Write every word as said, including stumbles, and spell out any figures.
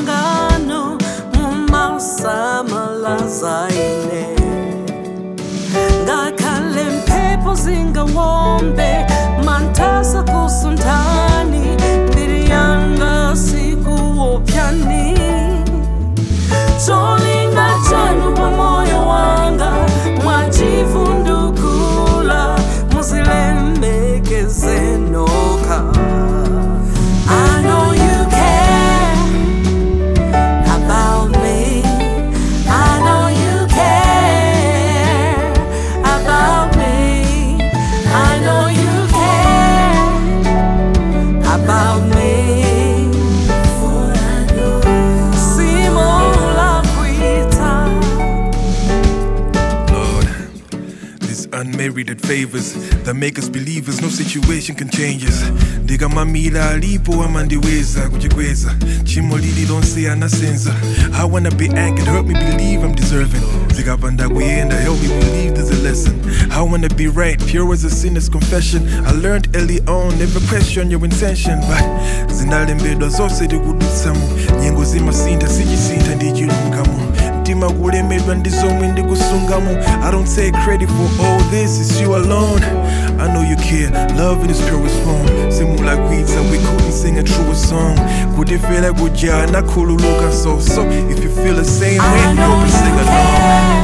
sangano mumasamalazaine ngakhale mphepo zingawombe mantasa kusuntani mbiri yanga sikuopyani cholinga chanu pa moyo wanga mwachivundukula muzilembekeze nokha. I know you care about me. I know you care about me. I know you care about me. For I know Simula Quita. Lord, these unmerited favors that make us believers, no situation can change us. Diga mamila alipo amandiweza kujikweza chimo lililonsea senza. I wanna be anchored, help me believe I'm deserving. Zikapanda kuyenda, help me believe there's a lesson. I wanna be right, pure as a sinner's confession. I learned early on, never question your intention. But zinalembedwa zose tikudutsamu nyengo zimasinta sichisinta ndichilungamu mtima kulemedwa ndizomwe ndikusungamu. I don't take credit for all this, it's you alone. I know you care, love in its purest form. Simula kwitsa, we couldn't sing a truer song. Kudifela kujana kululuka so so. If you feel the same way, you can sing along.